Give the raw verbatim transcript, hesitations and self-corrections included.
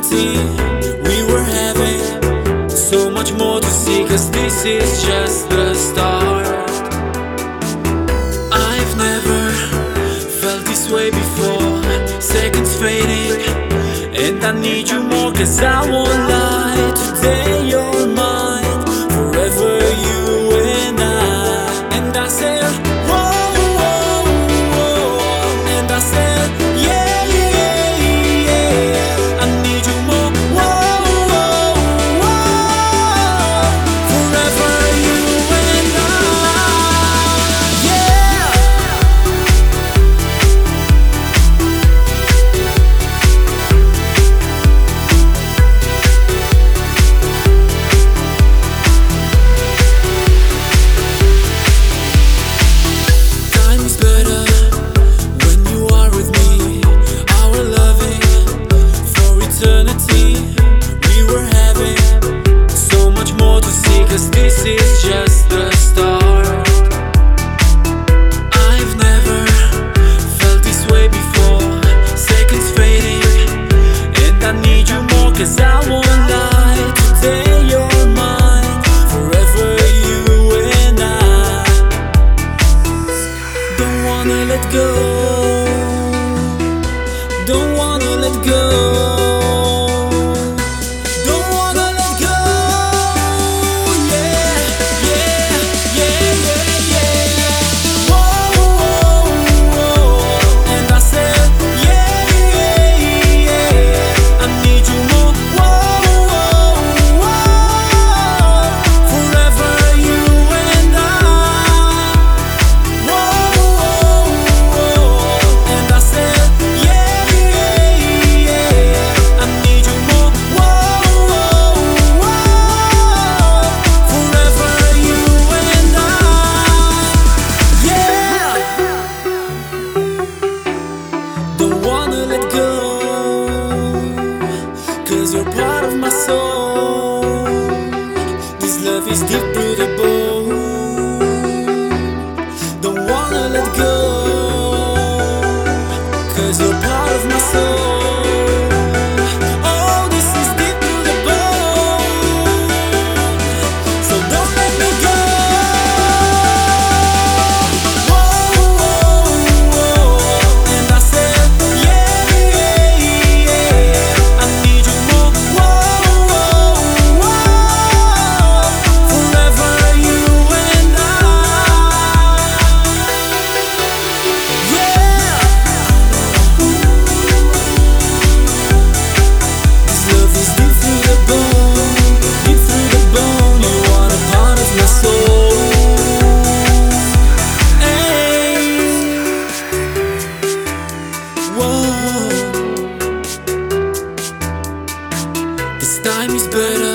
eternity. We were having so much more to see, 'cause this is just the start. I've never felt this way before. Seconds fading and I need you more, 'cause I won't lie. Today you're mine, forever you and I. And I said whoa, whoa, whoa. And I said yeah, yeah, yeah. I need you more, whoa, whoa, whoa. Forever you and I, yeah. Time's better when you are with me. Our loving for eternity. We were having so much more to see, 'cause this is just the start. I've never felt this way before. Seconds fading and I need you more, 'cause I won't lie. Today you're mine, forever you and I. Don't wanna let go, don't wanna let go, don't wanna let go. Yeah, yeah, yeah, yeah, yeah. Whoa, whoa, whoa. And I said yeah, yeah, yeah. I need you more, whoa, whoa, whoa. Forever you and I. Whoa, whoa, whoa. And I said yeah, yeah, yeah. I need you more, whoa, whoa, whoa. Forever you and I, yeah. Don't wanna let go, 'cause you're part of my soul. This love is deep to the bone. Don't wanna let go, 'cause you're part of my soul. Oh, this is deep to the bone. So don't let me go. Whoa, whoa, whoa. And I said yeah, yeah, yeah. I need you more, whoa, whoa, whoa. Forever you and I, yeah. This love is deep through the bone, deep through the bone. You are a part of my soul. Hey, whoa. This time is better